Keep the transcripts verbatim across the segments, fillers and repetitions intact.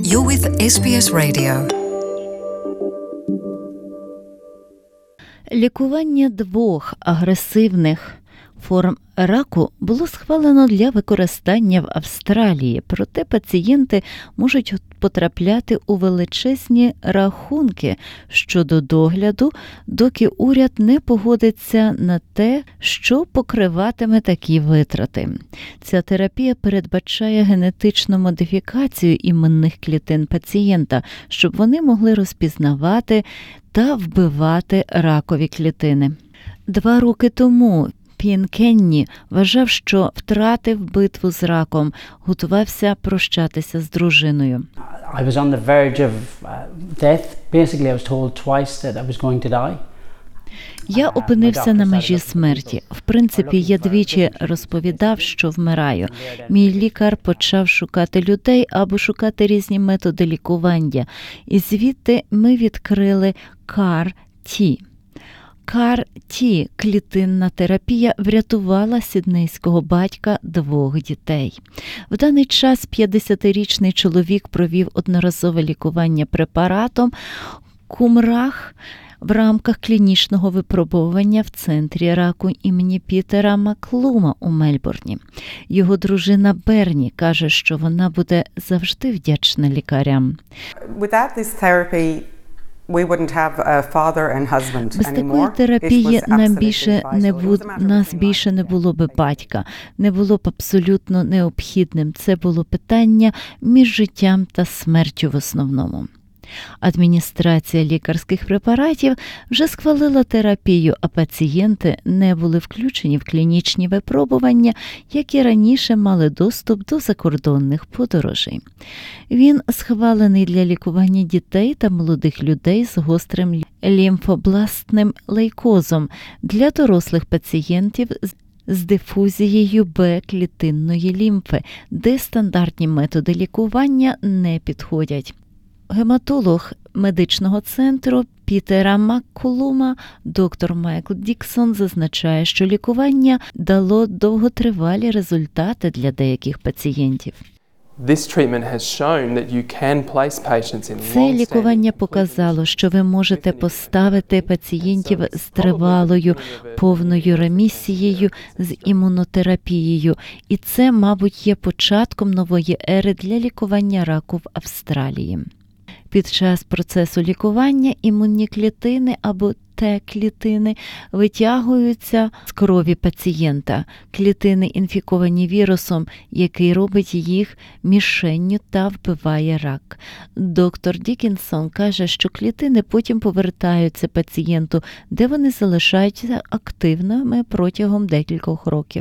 You're with ес бі ес Radio. Лікування двох агресивних форм раку було схвалено для використання в Австралії, проте пацієнти можуть потрапляти у величезні рахунки щодо догляду, доки уряд не погодиться на те, що покриватиме такі витрати. Ця терапія передбачає генетичну модифікацію імунних клітин пацієнта, щоб вони могли розпізнавати та вбивати ракові клітини. Два роки тому Пін Кенні вважав, що втратив битву з раком, готувався прощатися з дружиною. I was on the verge of death. Basically, I was told twice that I was going to die. Я опинився на межі смерті. В принципі, я двічі розповідав, що вмираю. Мій лікар почав шукати людей або шукати різні методи лікування. І звідти ми відкрили кар-Т. кар-Т – клітинна терапія врятувала сіднейського батька двох дітей. В даний час п'ятдесятирічний чоловік провів одноразове лікування препаратом Кумрах в рамках клінічного випробування в центрі раку імені Пітера Маклума у Мельбурні. Його дружина Берні каже, що вона буде завжди вдячна лікарям. Without this therapy, we wouldn't have a father and husband anymore. Без такої терапії нам більше не буд... нас більше не було би батька. Не було б абсолютно необхідним. Це було питання між життям та смертю в основному. Адміністрація лікарських препаратів вже схвалила терапію, а пацієнти не були включені в клінічні випробування, які раніше мали доступ до закордонних подорожей. Він схвалений для лікування дітей та молодих людей з гострим лімфобластним лейкозом, для дорослих пацієнтів з дифузією Б-клітинної лімфи, де стандартні методи лікування не підходять. Гематолог медичного центру Пітера Макколума, доктор Майкл Діксон, зазначає, що лікування дало довготривалі результати для деяких пацієнтів. Це лікування показало, що ви можете поставити пацієнтів з тривалою повною ремісією з імунотерапією, і це, мабуть, є початком нової ери для лікування раку в Австралії. Під час процесу лікування імунні клітини або Т-клітини витягуються з крові пацієнта. Клітини інфіковані вірусом, який робить їх мішенню та вбиває рак. Доктор Дікінсон каже, що клітини потім повертаються пацієнту, де вони залишаються активними протягом декількох років.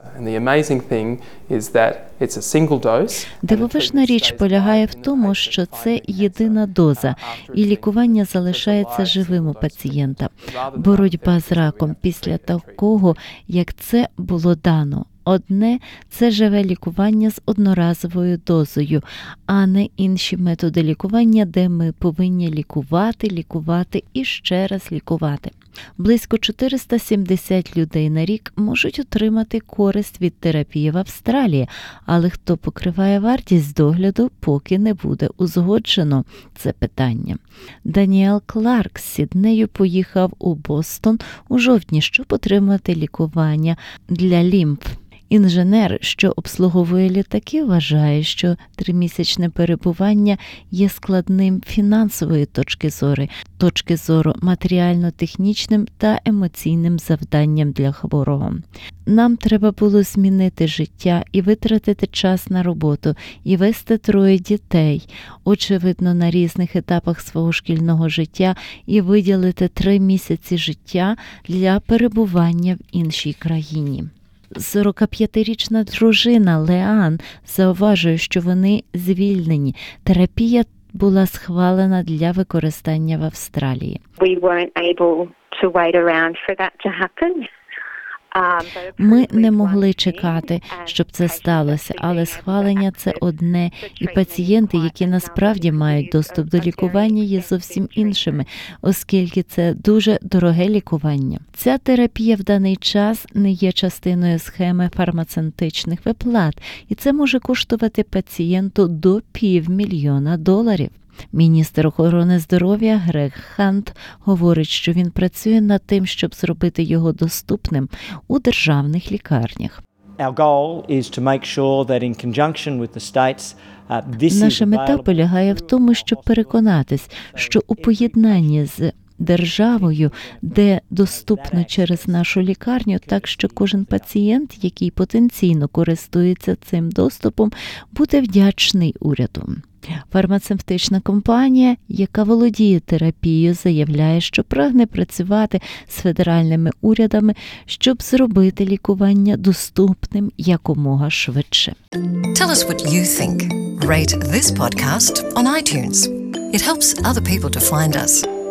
Дивовижна річ полягає в тому, що це єдина доза, і лікування залишається живим у пацієнта. Боротьба з раком після такого, як це було дано. Одне – це живе лікування з одноразовою дозою, а не інші методи лікування, де ми повинні лікувати, лікувати і ще раз лікувати. Близько чотириста сімдесят людей на рік можуть отримати користь від терапії в Австралії, але хто покриває вартість догляду, поки не буде узгоджено це питання. Даніел Кларк з Сіднею поїхав у Бостон у жовтні, щоб отримати лікування для лімф. Інженер, що обслуговує літаки, вважає, що тримісячне перебування є складним фінансової точки зору, точки зору матеріально-технічним та емоційним завданням для хворого. Нам треба було змінити життя і витратити час на роботу, і вести троє дітей, очевидно, на різних етапах свого шкільного життя, і виділити три місяці життя для перебування в іншій країні. сорокап'ятирічна дружина Леан зауважує, що вони звільнені. Терапія була схвалена для використання в Австралії. We weren't able to wait around for that to happen. Ми не могли чекати, щоб це сталося, але схвалення – це одне, і пацієнти, які насправді мають доступ до лікування, є зовсім іншими, оскільки це дуже дороге лікування. Ця терапія в даний час не є частиною схеми фармацевтичних виплат, і це може коштувати пацієнту до півмільйона доларів. Міністр охорони здоров'я Грег Хант говорить, що він працює над тим, щоб зробити його доступним у державних лікарнях. Наша мета полягає в тому, щоб переконатись, що у поєднанні з державою, де доступно через нашу лікарню, так що кожен пацієнт, який потенційно користується цим доступом, буде вдячний уряду. Фармацевтична компанія, яка володіє терапією, заявляє, що прагне працювати з федеральними урядами, щоб зробити лікування доступним якомога швидше. Tell us what you think. Rate this podcast on iTunes. It helps other people to find us.